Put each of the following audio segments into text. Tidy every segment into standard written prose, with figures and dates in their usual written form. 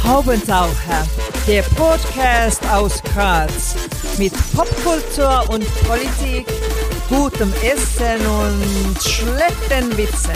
Haubentaucher, der Podcast aus Graz mit Popkultur und Politik, gutem Essen und schlechten Witzen.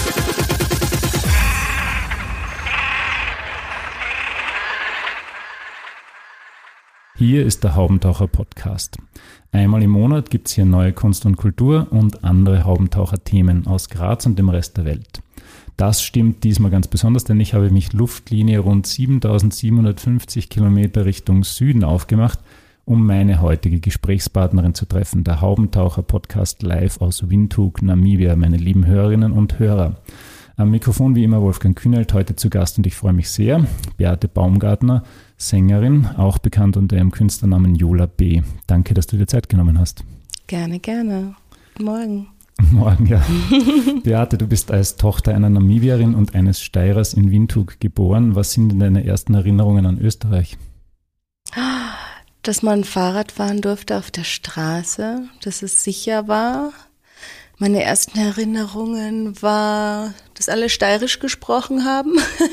Hier ist der Haubentaucher-Podcast. Einmal im Monat gibt es hier neue Kunst und Kultur und andere Haubentaucher-Themen aus Graz und dem Rest der Welt. Das stimmt diesmal ganz besonders, denn ich habe mich Luftlinie rund 7.750 Kilometer Richtung Süden aufgemacht, um meine heutige Gesprächspartnerin zu treffen. Der Haubentaucher-Podcast live aus Windhoek, Namibia, meine lieben Hörerinnen und Hörer. Am Mikrofon wie immer Wolfgang Kühnelt, heute zu Gast und ich freue mich sehr. Beate Baumgartner, Sängerin, auch bekannt unter ihrem Künstlernamen Jola B. Danke, dass du dir Zeit genommen hast. Gerne, gerne. Morgen. Morgen, ja. Beate, du bist als Tochter einer Namibierin und eines Steirers in Windhoek geboren. Was sind denn deine ersten Erinnerungen an Österreich? Dass man Fahrrad fahren durfte auf der Straße, dass es sicher war. Meine ersten Erinnerungen war, dass alle steirisch gesprochen haben.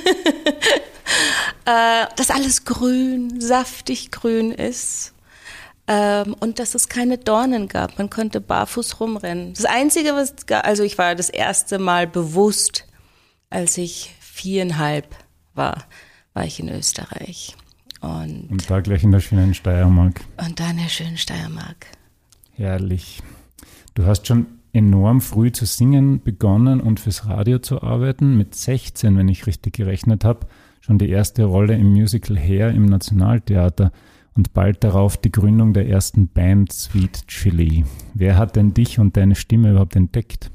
Dass alles grün, saftig grün ist. Und dass es keine Dornen gab. Man konnte barfuß rumrennen. Das Einzige, ich war das erste Mal bewusst, als ich 4,5 war ich in Österreich. Und da gleich in der schönen Steiermark. Und da in der schönen Steiermark. Herrlich. Du hast schon enorm früh zu singen begonnen und fürs Radio zu arbeiten. Mit 16, wenn ich richtig gerechnet habe, schon die erste Rolle im Musical Hair im Nationaltheater und bald darauf die Gründung der ersten Band Sweet Chili. Wer hat denn dich und deine Stimme überhaupt entdeckt?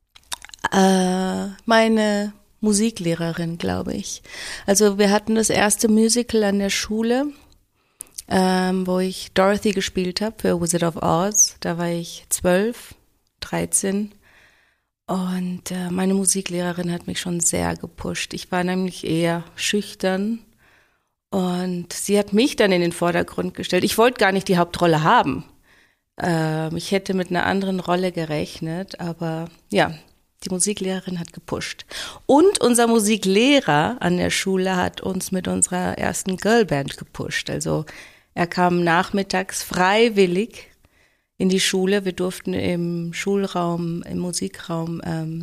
Meine Musiklehrerin, glaube ich. Also wir hatten das erste Musical an der Schule, wo ich Dorothy gespielt habe für Wizard of Oz. Da war ich 12, 13 und meine Musiklehrerin hat mich schon sehr gepusht. Ich war nämlich eher schüchtern und sie hat mich dann in den Vordergrund gestellt. Ich wollte gar nicht die Hauptrolle haben. Ich hätte mit einer anderen Rolle gerechnet, aber ja, die Musiklehrerin hat gepusht. Und unser Musiklehrer an der Schule hat uns mit unserer ersten Girlband gepusht. Also er kam nachmittags freiwillig in die Schule. Wir durften im Schulraum, im Musikraum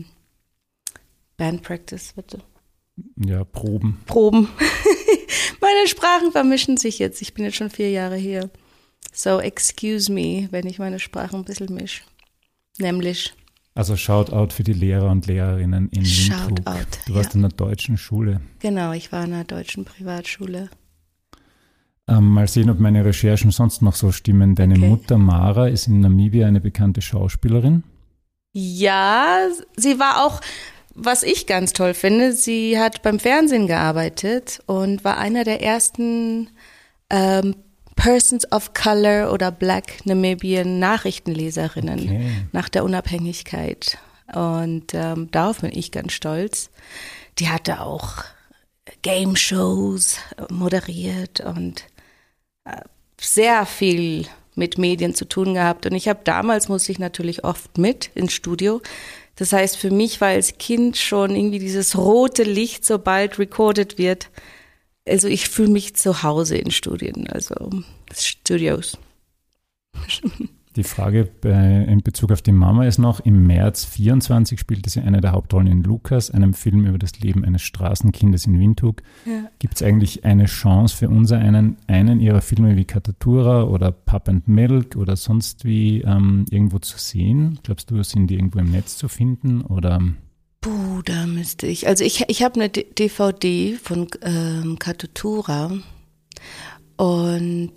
Band Practice, bitte. Ja, Proben. Meine Sprachen vermischen sich jetzt. Ich bin jetzt schon 4 Jahre hier. So excuse me, wenn ich meine Sprachen ein bisschen mische. Nämlich. Also Shoutout für die Lehrer und Lehrerinnen in Windhoek. Du warst in einer deutschen Schule. Genau, ich war in einer deutschen Privatschule. Mal sehen, ob meine Recherchen sonst noch so stimmen. Deine Mutter Mara ist in Namibia eine bekannte Schauspielerin. Ja, sie war auch, was ich ganz toll finde, sie hat beim Fernsehen gearbeitet und war einer der ersten Persons of Color oder Black Namibian Nachrichtenleserinnen nach der Unabhängigkeit. Und darauf bin ich ganz stolz. Die hatte auch Game-Shows moderiert und sehr viel mit Medien zu tun gehabt. Und ich habe damals, musste ich natürlich oft mit ins Studio. Das heißt, für mich war als Kind schon irgendwie dieses rote Licht, sobald recorded wird. Also ich fühle mich zu Hause in Studien, also Studios. Die Frage in Bezug auf die Mama ist noch, im März 24 spielte sie eine der Hauptrollen in Lukas, einem Film über das Leben eines Straßenkindes in Windhoek. Ja. Gibt es eigentlich eine Chance für einen ihrer Filme wie Katatura oder Pup and Milk oder sonst wie irgendwo zu sehen? Glaubst du, sind die irgendwo im Netz zu finden oder? Da müsste ich. Also ich habe eine DVD von Katatura und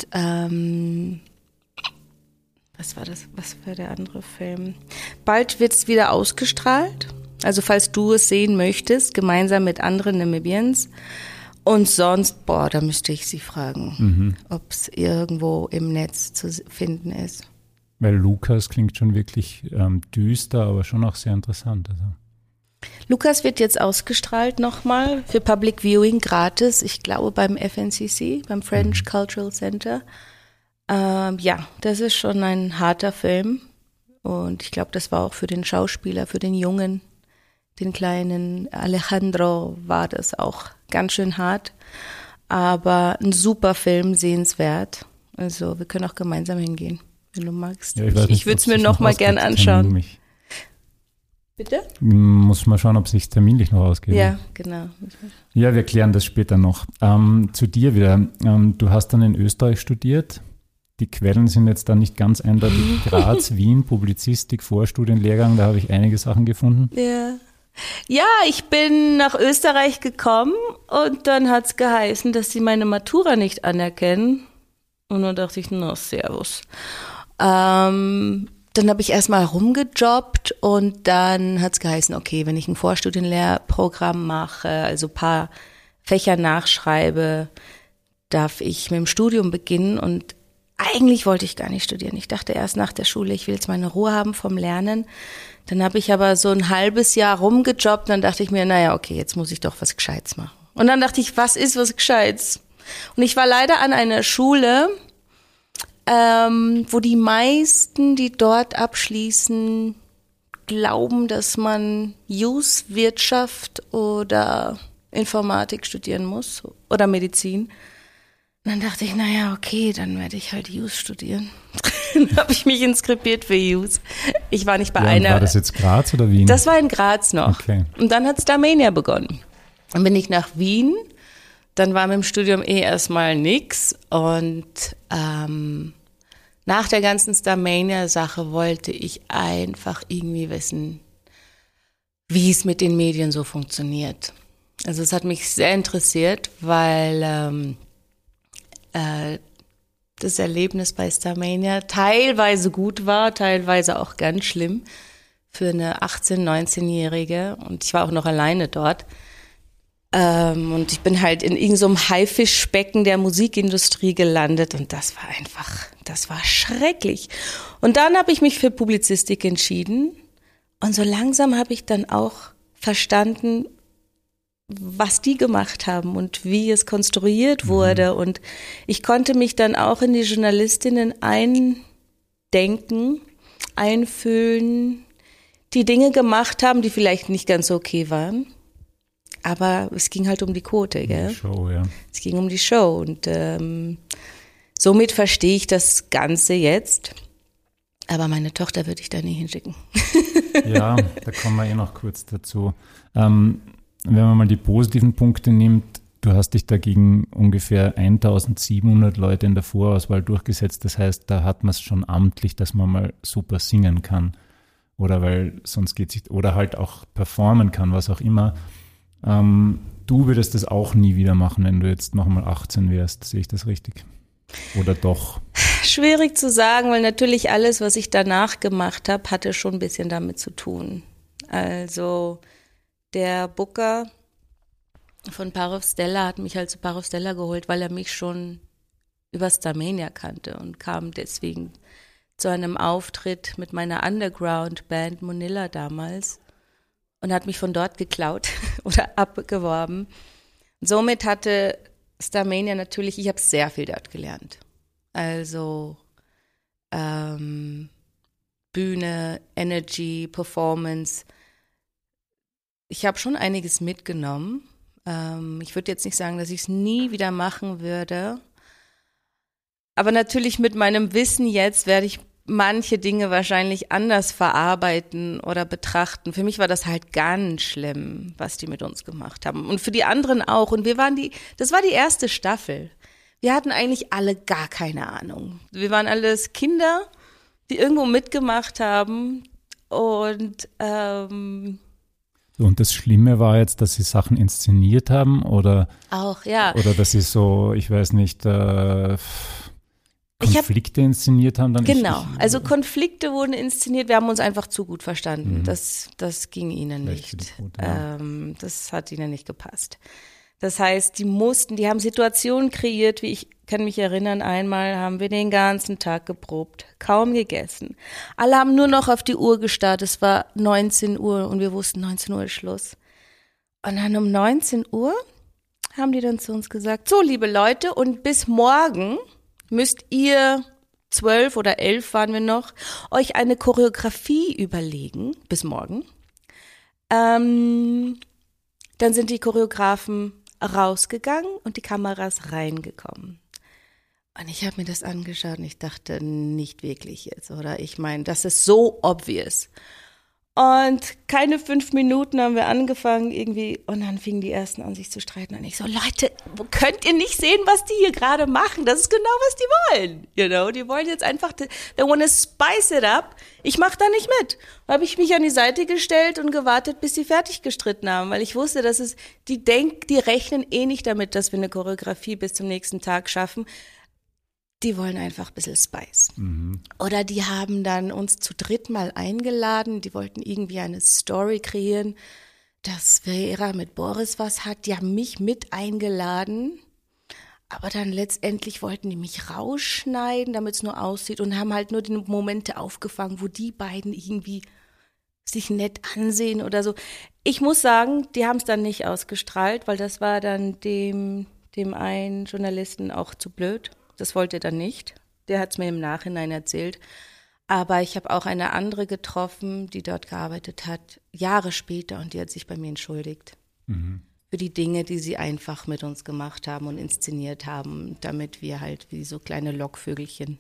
was war das? Was war der andere Film? Bald wird es wieder ausgestrahlt. Also falls du es sehen möchtest, gemeinsam mit anderen Namibians. Und sonst, da müsste ich sie fragen, ob es irgendwo im Netz zu finden ist. Weil Lukas klingt schon wirklich düster, aber schon auch sehr interessant. Also. Lukas wird jetzt ausgestrahlt nochmal für Public Viewing gratis. Ich glaube beim FNCC, beim French Cultural Center. Das ist schon ein harter Film und ich glaube, das war auch für den Schauspieler, für den Jungen, den kleinen Alejandro war das auch ganz schön hart. aber ein super Film, sehenswert. Also wir können auch gemeinsam hingehen, wenn du magst. Ja, ich würde es mir noch mal gern anschauen. Bitte? Muss mal schauen, ob es sich terminlich noch ausgeht. Ja, genau. Ja, wir klären das später noch. Zu dir wieder. Du hast dann in Österreich studiert. Die Quellen sind jetzt dann nicht ganz eindeutig. Graz, Wien, Publizistik, Vorstudienlehrgang, da habe ich einige Sachen gefunden. Ja, ich bin nach Österreich gekommen und dann hat es geheißen, dass sie meine Matura nicht anerkennen. Und dann dachte ich, na, servus. Dann habe ich erstmal rumgejobbt und dann hat es geheißen, okay, wenn ich ein Vorstudienlehrprogramm mache, also ein paar Fächer nachschreibe, darf ich mit dem Studium beginnen. Und eigentlich wollte ich gar nicht studieren. Ich dachte erst nach der Schule, ich will jetzt meine Ruhe haben vom Lernen. Dann habe ich aber so ein halbes Jahr rumgejobbt. Dann dachte ich mir, naja, okay, jetzt muss ich doch was Gescheites machen. Und dann dachte ich, was ist was Gescheites? Und ich war leider an einer Schule, wo die meisten, die dort abschließen, glauben, dass man Wirtschaft oder Informatik studieren muss oder Medizin. Und dann dachte ich, naja, okay, dann werde ich halt studieren. Dann habe ich mich inskribiert für Ich war nicht bei einer. War das jetzt Graz oder Wien? Das war in Graz noch. Okay. Und dann hat Starmania begonnen. Dann bin ich nach Wien. Dann war mit dem Studium erstmal nix. Und nach der ganzen Starmania-Sache wollte ich einfach irgendwie wissen, wie es mit den Medien so funktioniert. Also es hat mich sehr interessiert, weil das Erlebnis bei Starmania teilweise gut war, teilweise auch ganz schlimm für eine 18-, 19-Jährige. Und ich war auch noch alleine dort. Und ich bin halt in irgend so einem Haifischbecken der Musikindustrie gelandet und das war schrecklich. Und dann habe ich mich für Publizistik entschieden und so langsam habe ich dann auch verstanden, was die gemacht haben und wie es konstruiert wurde. Und ich konnte mich dann auch in die Journalistinnen eindenken, einfühlen, die Dinge gemacht haben, die vielleicht nicht ganz so okay waren. Aber es ging halt um die Quote, gell? Die Show, ja. Es ging um die Show und somit verstehe ich das Ganze jetzt. Aber meine Tochter würde ich da nie hinschicken. Ja, da kommen wir noch kurz dazu. Wenn man mal die positiven Punkte nimmt, du hast dich dagegen ungefähr 1700 Leute in der Vorauswahl durchgesetzt. Das heißt, da hat man es schon amtlich, dass man mal super singen kann. Oder weil sonst geht es nicht, oder halt auch performen kann, was auch immer. Du würdest das auch nie wieder machen, wenn du jetzt nochmal 18 wärst. Sehe ich das richtig? Oder doch? Schwierig zu sagen, weil natürlich alles, was ich danach gemacht habe, hatte schon ein bisschen damit zu tun. Also der Booker von Parov Stella hat mich halt zu Parov Stella geholt, weil er mich schon über Starmania kannte und kam deswegen zu einem Auftritt mit meiner Underground-Band Monilla damals und hat mich von dort geklaut oder abgeworben. Somit hatte Starmania natürlich, ich habe sehr viel dort gelernt. Also Bühne, Energy, Performance. Ich habe schon einiges mitgenommen. Ich würde jetzt nicht sagen, dass ich es nie wieder machen würde. Aber natürlich mit meinem Wissen jetzt werde ich manche Dinge wahrscheinlich anders verarbeiten oder betrachten. Für mich war das halt ganz schlimm, was die mit uns gemacht haben. Und für die anderen auch. Und das war die erste Staffel. Wir hatten eigentlich alle gar keine Ahnung. Wir waren alles Kinder, die irgendwo mitgemacht haben. Und und das Schlimme war jetzt, dass sie Sachen inszeniert haben oder auch, ja. Oder dass sie so, ich weiß nicht, Konflikte inszeniert haben. Dann genau, also Konflikte wurden inszeniert, wir haben uns einfach zu gut verstanden. Das ging ihnen nicht. Das hat ihnen nicht gepasst. Das heißt, die haben Situationen kreiert, wie ich kann mich erinnern, einmal haben wir den ganzen Tag geprobt, kaum gegessen. Alle haben nur noch auf die Uhr gestarrt, es war 19 Uhr und wir wussten, 19 Uhr ist Schluss. Und dann um 19 Uhr haben die dann zu uns gesagt, so liebe Leute, und bis morgen müsst ihr, 12 oder 11 waren wir noch, euch eine Choreografie überlegen, bis morgen. Dann sind die Choreografen rausgegangen und die Kamera ist reingekommen. Und ich habe mir das angeschaut und ich dachte, nicht wirklich jetzt, oder? Ich meine, das ist so obvious. Und keine 5 Minuten haben wir angefangen irgendwie und dann fingen die Ersten an, sich zu streiten. Und ich so, Leute, könnt ihr nicht sehen, was die hier gerade machen? Das ist genau, was die wollen. You know, die wollen jetzt einfach, they want to spice it up. Ich mache da nicht mit. Da habe ich mich an die Seite gestellt und gewartet, bis sie fertig gestritten haben, weil ich wusste, dass die rechnen eh nicht damit, dass wir eine Choreografie bis zum nächsten Tag schaffen. Die wollen einfach ein bisschen Spice. Mhm. Oder die haben dann uns zu dritt mal eingeladen. Die wollten irgendwie eine Story kreieren, dass Vera mit Boris was hat. Die haben mich mit eingeladen. Aber dann letztendlich wollten die mich rausschneiden, damit es nur aussieht. Und haben halt nur die Momente aufgefangen, wo die beiden irgendwie sich nett ansehen oder so. Ich muss sagen, die haben es dann nicht ausgestrahlt, weil das war dann dem einen Journalisten auch zu blöd. Das wollte er dann nicht. Der hat es mir im Nachhinein erzählt. Aber ich habe auch eine andere getroffen, die dort gearbeitet hat, Jahre später, und die hat sich bei mir entschuldigt. Mhm. Für die Dinge, die sie einfach mit uns gemacht haben und inszeniert haben, damit wir halt wie so kleine Lockvögelchen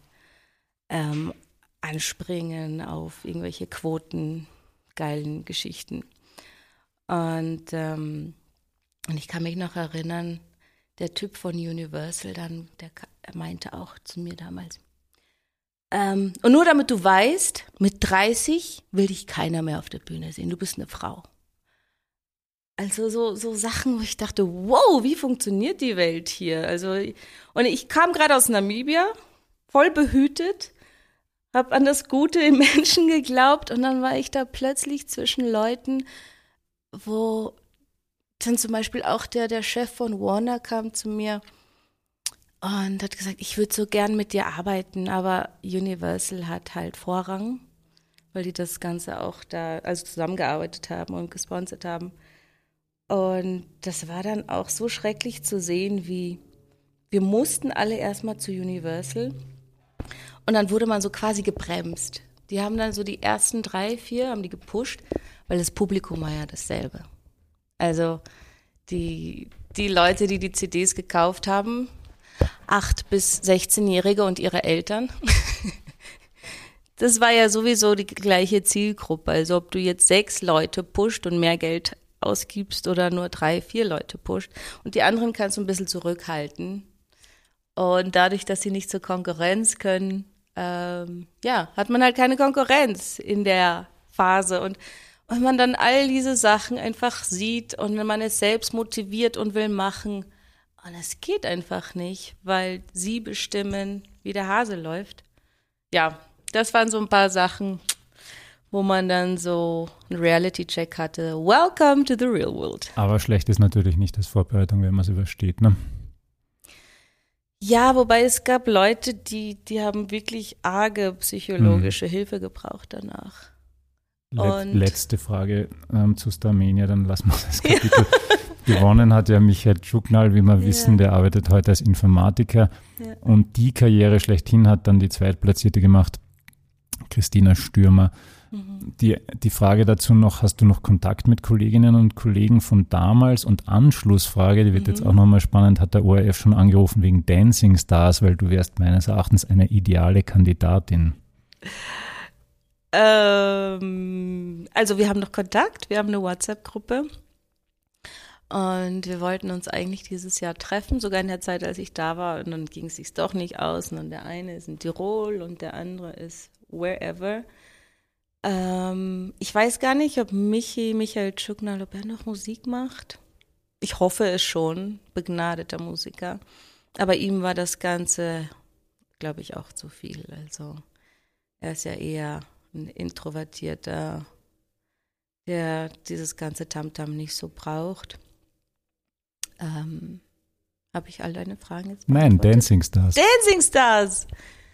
anspringen auf irgendwelche quotengeilen Geschichten. Und ich kann mich noch erinnern, der Typ von Universal dann, der meinte auch zu mir damals, und nur damit du weißt, mit 30 will dich keiner mehr auf der Bühne sehen, du bist eine Frau. Also so Sachen, wo ich dachte, wow, wie funktioniert die Welt hier? Also, und ich kam gerade aus Namibia, voll behütet, habe an das Gute im Menschen geglaubt und dann war ich da plötzlich zwischen Leuten, wo dann zum Beispiel auch der Chef von Warner kam zu mir und hat gesagt, ich würde so gern mit dir arbeiten, aber Universal hat halt Vorrang, weil die das Ganze auch da also zusammengearbeitet haben und gesponsert haben. Und das war dann auch so schrecklich zu sehen, wie wir mussten alle erstmal zu Universal und dann wurde man so quasi gebremst. Die haben dann so die ersten 3, 4 haben die gepusht, weil das Publikum war ja dasselbe. Also die Leute, die die CDs gekauft haben, 8- bis 16-Jährige und ihre Eltern, das war ja sowieso die gleiche Zielgruppe. Also ob du jetzt 6 Leute pusht und mehr Geld ausgibst oder nur 3, 4 Leute pusht. Und die anderen kannst du ein bisschen zurückhalten. Und dadurch, dass sie nicht zur Konkurrenz können, hat man halt keine Konkurrenz in der Phase. Und wenn man dann all diese Sachen einfach sieht und wenn man es selbst motiviert und will machen, und es geht einfach nicht, weil sie bestimmen, wie der Hase läuft. Ja, das waren so ein paar Sachen, wo man dann so einen Reality-Check hatte. Welcome to the real world. Aber schlecht ist natürlich nicht als Vorbereitung, wenn man es übersteht, ne? Ja, wobei es gab Leute, die haben wirklich arge psychologische Hilfe gebraucht danach. Letzte Frage zu Starmania, dann lassen wir das Kapitel. Ja. Gewonnen hat ja Michael Tschuknal, wie wir wissen, der arbeitet heute als Informatiker. Ja. Und die Karriere schlechthin hat dann die Zweitplatzierte gemacht, Christina Stürmer. Mhm. Die Frage dazu noch, hast du noch Kontakt mit Kolleginnen und Kollegen von damals? Und Anschlussfrage, die wird jetzt auch nochmal spannend, hat der ORF schon angerufen wegen Dancing Stars, weil du wärst meines Erachtens eine ideale Kandidatin. Also wir haben noch Kontakt, wir haben eine WhatsApp-Gruppe und wir wollten uns eigentlich dieses Jahr treffen, sogar in der Zeit, als ich da war, und dann ging es sich doch nicht aus und dann der eine ist in Tirol und der andere ist wherever. Ich weiß gar nicht, ob Michael Tschuknal, ob er noch Musik macht. Ich hoffe es schon, begnadeter Musiker, aber ihm war das Ganze, glaube ich, auch zu viel. Also er ist ja eher ein Introvertierter, der dieses ganze Tamtam nicht so braucht. Habe ich all deine Fragen jetzt beantwortet? Nein, Dancing Stars. Dancing Stars!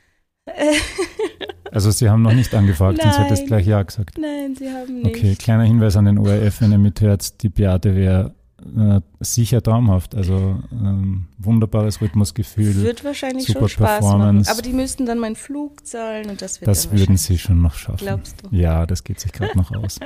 Also Sie haben noch nicht angefragt, sonst hättest du gleich ja gesagt. Nein, Sie haben nicht. Okay, kleiner Hinweis an den ORF, wenn ihr mithört, die Beate wäre sicher traumhaft, also wunderbares Rhythmusgefühl, wird wahrscheinlich super schon Spaß Performance. machen, aber die müssten dann meinen Flug zahlen und das wird das würden sie schon noch schaffen. Glaubst du? Ja, das geht sich gerade noch aus.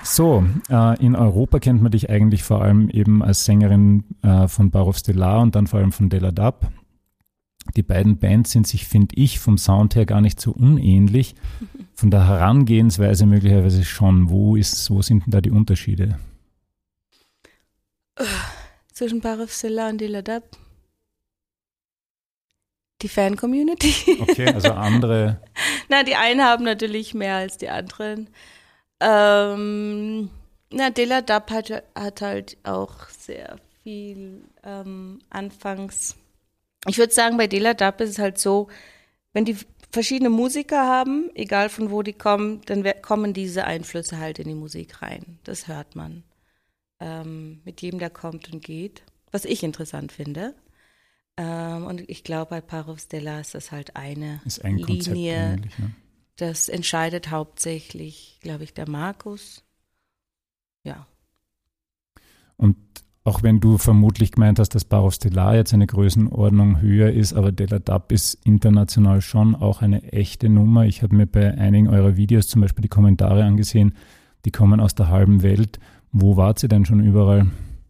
So, in Europa kennt man dich eigentlich vor allem eben als Sängerin von Parov Stelar und dann vor allem von Della Dab. Die beiden Bands sind sich, finde ich, vom Sound her gar nicht so unähnlich. Von der Herangehensweise möglicherweise schon. Wo sind denn da die Unterschiede? Zwischen Parov Stelar und Della Dab? Die Fan-Community. Okay, also andere. Na, die einen haben natürlich mehr als die anderen. Della Dab hat halt auch sehr viel anfangs. Ich würde sagen, bei Della Dab ist es halt so, wenn die verschiedene Musiker haben, egal von wo die kommen, dann kommen diese Einflüsse halt in die Musik rein. Das hört man. Mit jedem, der kommt und geht. Was ich interessant finde. Und ich glaube, bei Parov Stelar ist das halt eine Linie. Ja. Das entscheidet hauptsächlich, glaube ich, der Markus. Ja. Und auch wenn du vermutlich gemeint hast, dass Parov Stelar jetzt eine Größenordnung höher ist, aber Della Dab ist international schon auch eine echte Nummer. Ich habe mir bei einigen eurer Videos zum Beispiel die Kommentare angesehen, die kommen aus der halben Welt. Wo wart ihr denn schon überall?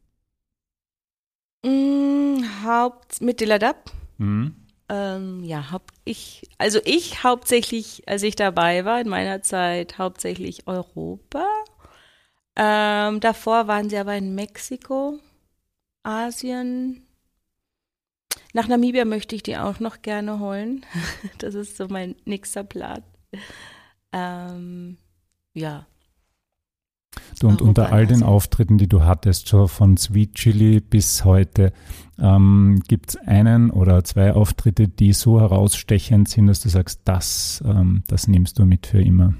Mit Della Dab? Mhm. Ich hauptsächlich, als ich dabei war, in meiner Zeit hauptsächlich Europa. Davor waren sie aber in Mexiko, Asien. Nach Namibia möchte ich die auch noch gerne holen. Das ist so mein nächster Plan. Ja. Und unter all den Auftritten, die du hattest, schon von Sweet Chili bis heute, gibt es einen oder zwei Auftritte, die so herausstechend sind, dass du sagst, das nimmst du mit für immer?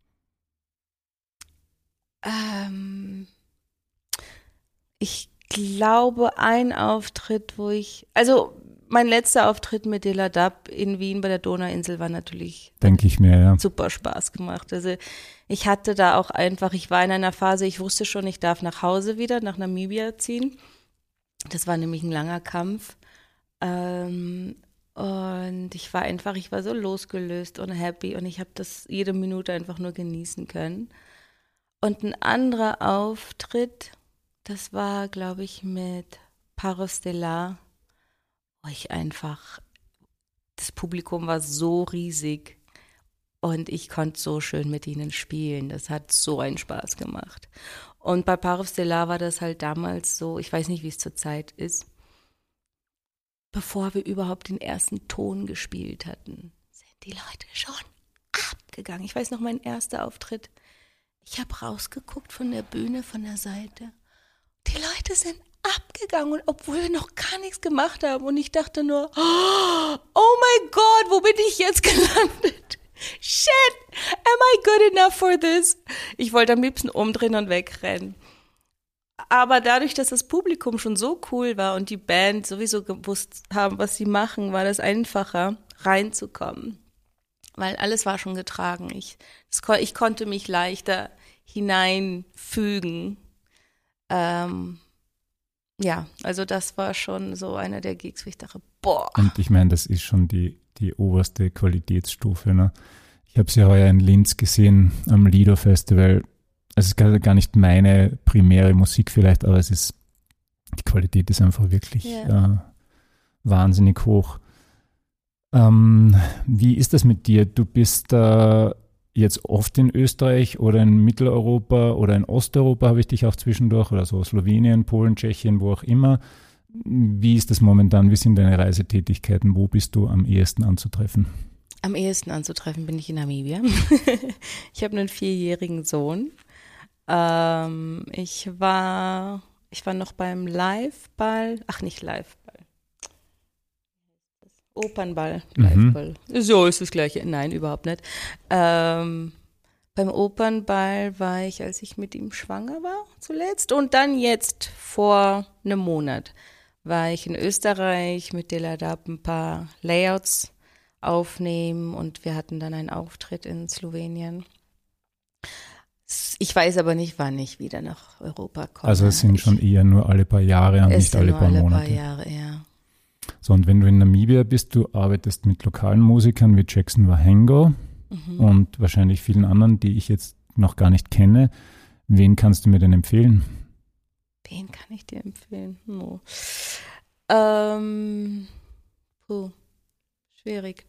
Ich glaube, ein Auftritt, mein letzter Auftritt mit Della Dab in Wien bei der Donauinsel war natürlich, denke ich mir, ja, super Spaß gemacht. Also ich hatte da auch ich war in einer Phase, ich wusste schon, ich darf nach Hause wieder, nach Namibia ziehen. Das war nämlich ein langer Kampf. Und ich war so losgelöst und happy und ich habe das jede Minute einfach nur genießen können. Und ein anderer Auftritt, das war, glaube ich, mit Parov Stelar, wo das Publikum war so riesig und ich konnte so schön mit ihnen spielen. Das hat so einen Spaß gemacht. Und bei Parov Stelar war das halt damals so, ich weiß nicht, wie es zurzeit ist, bevor wir überhaupt den ersten Ton gespielt hatten, sind die Leute schon abgegangen. Ich weiß noch, mein erster Auftritt, ich habe rausgeguckt von der Bühne, von der Seite. Die Leute sind abgegangen, und obwohl wir noch gar nichts gemacht haben. Und ich dachte nur, oh mein Gott, wo bin ich jetzt gelandet? Shit, am I good enough for this? Ich wollte am liebsten umdrehen und wegrennen. Aber dadurch, dass das Publikum schon so cool war und die Band sowieso gewusst haben, was sie machen, war das einfacher, reinzukommen. Weil alles war schon getragen. Ich konnte mich leichter hineinfügen. Ja, also das war schon so einer der Gigs, wo ich dachte, boah. Und ich meine, das ist schon die oberste Qualitätsstufe. Ne? Ich habe sie heuer in Linz gesehen am Lido Festival. Es ist gar nicht meine primäre Musik vielleicht, aber die Qualität ist einfach wirklich wahnsinnig hoch. Wie ist das mit dir? Du bist jetzt oft in Österreich oder in Mitteleuropa oder in Osteuropa, habe ich dich auch zwischendurch, oder so Slowenien, Polen, Tschechien, wo auch immer. Wie ist das momentan? Wie sind deine Reisetätigkeiten? Wo bist du am ehesten anzutreffen? Am ehesten anzutreffen bin ich in Namibia. Ich habe einen 4-jährigen Sohn. Ich war noch beim Liveball, nicht Liveball, Opernball, Liveball. So ist das Gleiche. Nein, überhaupt nicht. Beim Opernball war ich, als ich mit ihm schwanger war zuletzt, und dann jetzt vor einem Monat war ich in Österreich mit Della Dab ein paar Layouts aufnehmen und wir hatten dann einen Auftritt in Slowenien. Ich weiß aber nicht, wann ich wieder nach Europa komme. Also es sind schon eher nur alle paar Jahre und nicht alle paar Monate. Alle paar Jahre, ja. So, und wenn du in Namibia bist, du arbeitest mit lokalen Musikern wie Jackson Wahengo und wahrscheinlich vielen anderen, die ich jetzt noch gar nicht kenne. Wen kannst du mir denn empfehlen? Wen kann ich dir empfehlen? No. Schwierig.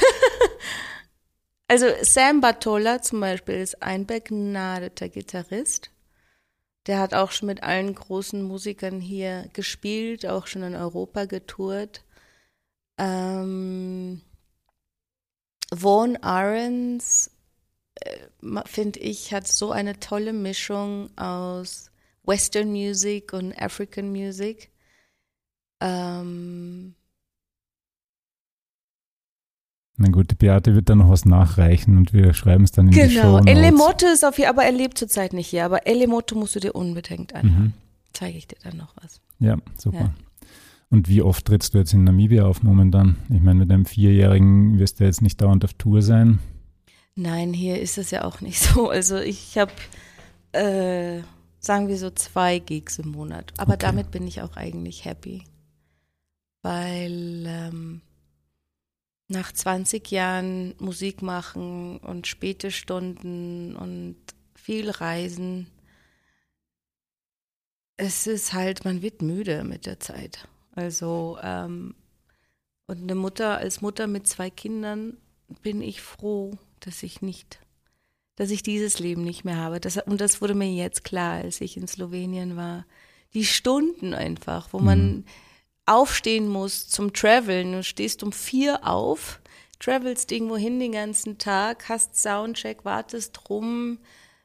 Also Sam Bartola zum Beispiel ist ein begnadeter Gitarrist. Der hat auch schon mit allen großen Musikern hier gespielt, auch schon in Europa getourt. Vaughan Ahrens, finde ich, hat so eine tolle Mischung aus Western Music und African Music. Na gut, die Beate wird da noch was nachreichen und wir schreiben es dann in die Show Notes. Elemoto ist auf hier, aber er lebt zurzeit nicht hier. Aber Elemoto musst du dir unbedingt anhören. Zeige ich dir dann noch was. Ja, super. Ja. Und wie oft trittst du jetzt in Namibia auf momentan? Ich meine, mit einem 4-Jährigen wirst du jetzt nicht dauernd auf Tour sein. Nein, hier ist es ja auch nicht so. Also ich habe, sagen wir so 2 Gigs im Monat. Aber damit bin ich auch eigentlich happy. Weil nach 20 Jahren Musik machen und späte Stunden und viel Reisen, es ist halt, man wird müde mit der Zeit. Also und als Mutter mit 2 Kindern bin ich froh, dass ich dieses Leben nicht mehr habe. Und das wurde mir jetzt klar, als ich in Slowenien war. Die Stunden einfach, wo man aufstehen muss zum Traveln. Du stehst um 4 auf, travelst irgendwo hin den ganzen Tag, hast Soundcheck, wartest rum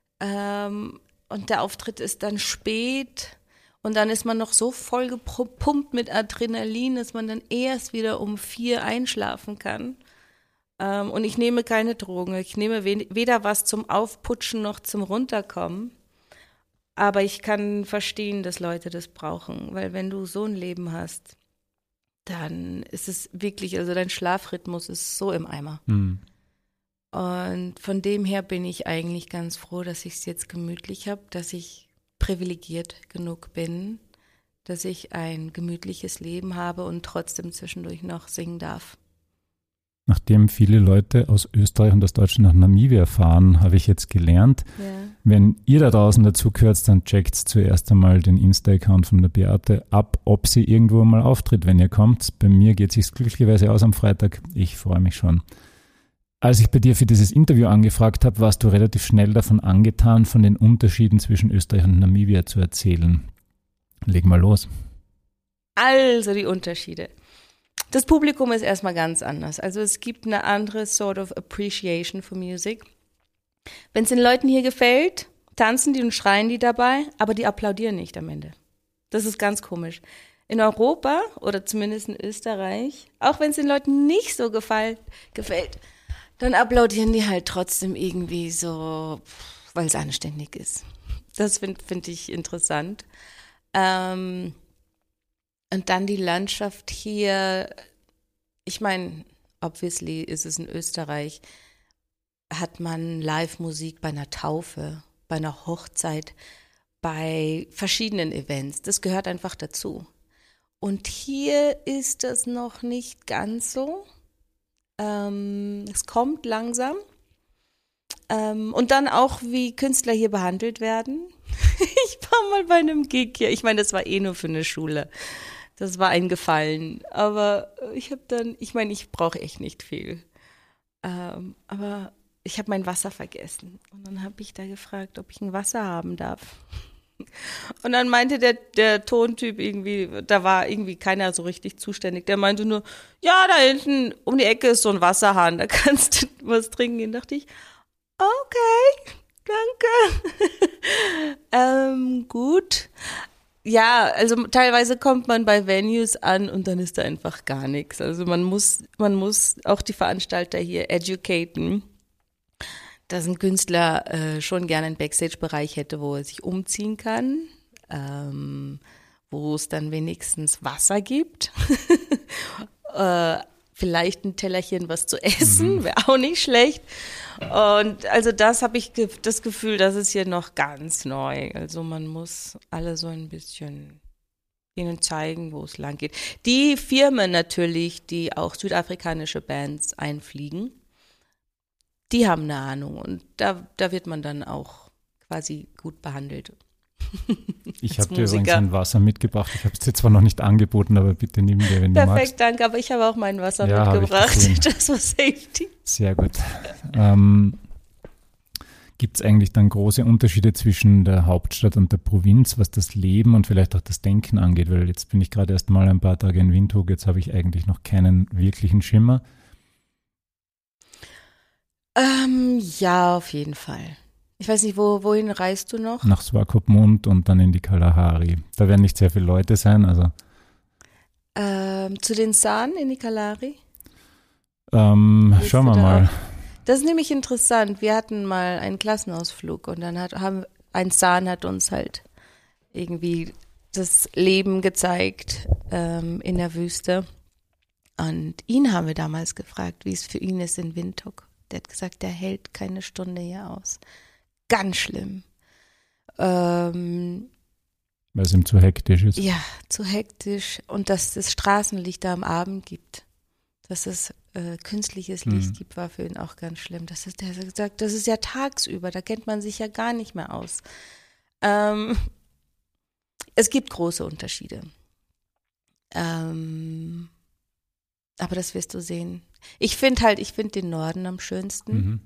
und der Auftritt ist dann spät und dann ist man noch so voll gepumpt mit Adrenalin, dass man dann erst wieder um 4 einschlafen kann. Und ich nehme keine Drogen, ich nehme weder was zum Aufputschen noch zum Runterkommen. Aber ich kann verstehen, dass Leute das brauchen, weil wenn du so ein Leben hast, dann ist es wirklich, also dein Schlafrhythmus ist so im Eimer. Und von dem her bin ich eigentlich ganz froh, dass ich es jetzt gemütlich habe, dass ich privilegiert genug bin, dass ich ein gemütliches Leben habe und trotzdem zwischendurch noch singen darf. Nachdem viele Leute aus Österreich und aus Deutschland nach Namibia fahren, habe ich jetzt gelernt, wenn ihr da draußen dazu gehört, dann checkt zuerst einmal den Insta-Account von der Beate ab, ob sie irgendwo mal auftritt, wenn ihr kommt. Bei mir geht es sich glücklicherweise aus am Freitag. Ich freue mich schon. Als ich bei dir für dieses Interview angefragt habe, warst du relativ schnell davon angetan, von den Unterschieden zwischen Österreich und Namibia zu erzählen. Leg mal los. Also die Unterschiede. Das Publikum ist erstmal ganz anders. Also es gibt eine andere sort of appreciation for music. Wenn es den Leuten hier gefällt, tanzen die und schreien die dabei, aber die applaudieren nicht am Ende. Das ist ganz komisch. In Europa oder zumindest in Österreich, auch wenn es den Leuten nicht so gefällt, dann applaudieren die halt trotzdem irgendwie so, weil es anständig ist. Das find ich interessant. Und dann die Landschaft hier, ich meine, obviously ist es in Österreich, hat man Live-Musik bei einer Taufe, bei einer Hochzeit, bei verschiedenen Events. Das gehört einfach dazu. Und hier ist das noch nicht ganz so. Es kommt langsam. Und dann auch, wie Künstler hier behandelt werden. Ich war mal bei einem Gig hier. Ich meine, das war nur für eine Schule. Das war ein Gefallen. Aber ich brauche echt nicht viel. Aber ich habe mein Wasser vergessen. Und dann habe ich da gefragt, ob ich ein Wasser haben darf. Und dann meinte der Tontyp irgendwie, da war irgendwie keiner so richtig zuständig. Der meinte nur, ja, da hinten um die Ecke ist so ein Wasserhahn, da kannst du was trinken. Da dachte ich, okay, danke. Gut. Ja, also teilweise kommt man bei Venues an und dann ist da einfach gar nichts. Also man muss auch die Veranstalter hier educaten, dass ein Künstler schon gerne einen Backstage-Bereich hätte, wo er sich umziehen kann, wo es dann wenigstens Wasser gibt, vielleicht ein Tellerchen was zu essen, wäre auch nicht schlecht. Und also das habe ich das Gefühl, das ist hier noch ganz neu. Also man muss alle so ein bisschen ihnen zeigen, wo es lang geht. Die Firmen natürlich, die auch südafrikanische Bands einfliegen, die haben eine Ahnung und da wird man dann auch quasi gut behandelt. Ich habe dir übrigens ein Wasser mitgebracht. Ich habe es dir zwar noch nicht angeboten, aber bitte nimm dir, wenn du magst. Perfekt, danke. Aber ich habe auch mein Wasser mitgebracht. Das war Safety. Sehr gut. Gibt es eigentlich dann große Unterschiede zwischen der Hauptstadt und der Provinz, was das Leben und vielleicht auch das Denken angeht? Weil jetzt bin ich gerade erst mal ein paar Tage in Windhoek, jetzt habe ich eigentlich noch keinen wirklichen Schimmer. Ja, auf jeden Fall. Ich weiß nicht, wohin reist du noch? Nach Swakopmund und dann in die Kalahari. Da werden nicht sehr viele Leute sein, also. Zu den San in die Kalahari? Schauen wir mal. Das ist nämlich interessant. Wir hatten mal einen Klassenausflug und dann ein San hat uns halt irgendwie das Leben gezeigt in der Wüste. Und ihn haben wir damals gefragt, wie es für ihn ist in Windhoek. Der hat gesagt, der hält keine Stunde hier aus. Ganz schlimm. Weil es ihm zu hektisch ist. Ja, zu hektisch. Und dass es Straßenlicht da am Abend gibt. Dass es künstliches Licht gibt, war für ihn auch ganz schlimm. Der hat gesagt, das ist ja tagsüber, da kennt man sich ja gar nicht mehr aus. Es gibt große Unterschiede. Aber das wirst du sehen. Ich finde den Norden am schönsten.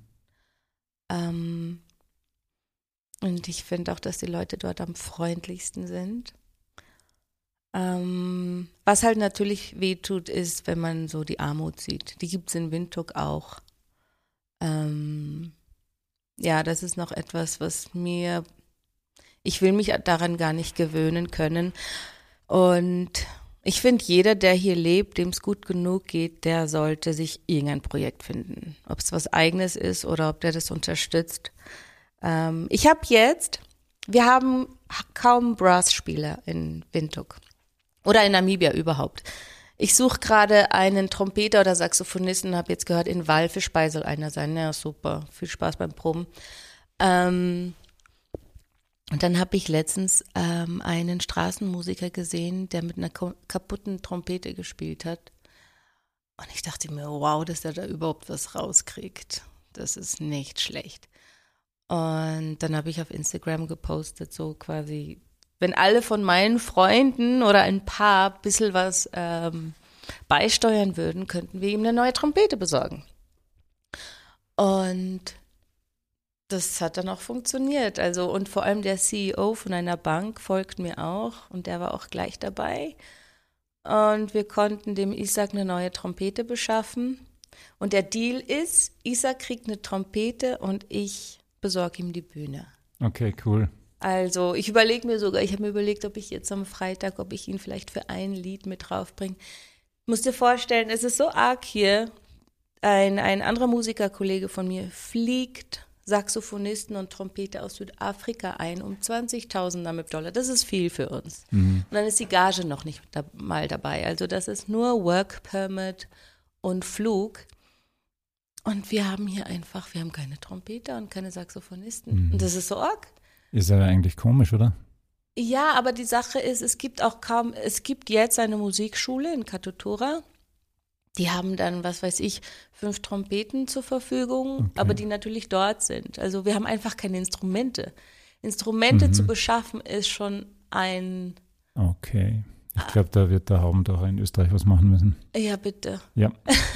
Und ich finde auch, dass die Leute dort am freundlichsten sind. Was halt natürlich wehtut, ist, wenn man so die Armut sieht. Die gibt es in Windhoek auch. Ja, das ist noch etwas, ich will mich daran gar nicht gewöhnen können. Und ich finde, jeder, der hier lebt, dem es gut genug geht, der sollte sich irgendein Projekt finden. Ob es was Eigenes ist oder ob der das unterstützt. Wir haben kaum Brassspieler in Windhoek oder in Namibia überhaupt. Ich suche gerade einen Trompeter oder Saxophonisten, habe jetzt gehört, in Walfischbei soll einer sein. Ja, super, viel Spaß beim Proben. Und dann habe ich letztens einen Straßenmusiker gesehen, der mit einer kaputten Trompete gespielt hat. Und ich dachte mir, wow, dass er da überhaupt was rauskriegt. Das ist nicht schlecht. Und dann habe ich auf Instagram gepostet, so quasi, wenn alle von meinen Freunden oder ein paar ein bisschen was beisteuern würden, könnten wir ihm eine neue Trompete besorgen. Und das hat dann auch funktioniert. Also, und vor allem der CEO von einer Bank folgt mir auch und der war auch gleich dabei. Und wir konnten dem Isaac eine neue Trompete beschaffen. Und der Deal ist, Isaac kriegt eine Trompete und ich besorge ihm die Bühne. Okay, cool. Also ich habe mir überlegt, ob ich jetzt am Freitag, ob ich ihn vielleicht für ein Lied mit draufbringe. Musst dir vorstellen, es ist so arg hier. Ein anderer Musikerkollege von mir fliegt Saxophonisten und Trompeter aus Südafrika ein um 20.000 $. Das ist viel für uns. Und dann ist die Gage noch nicht mal dabei. Also das ist nur Work Permit und Flug. Und wir haben keine Trompeter und keine Saxophonisten. Und das ist so arg. Ist aber eigentlich komisch, oder? Ja, aber die Sache ist, es gibt jetzt eine Musikschule in Katutura. Die haben dann, 5 Trompeten zur Verfügung, aber die natürlich dort sind. Also wir haben einfach keine Instrumente. Instrumente zu beschaffen ist schon ein... Okay. Ich glaube, da wird der Haubentaucher in Österreich was machen müssen. Ja, bitte. Ja.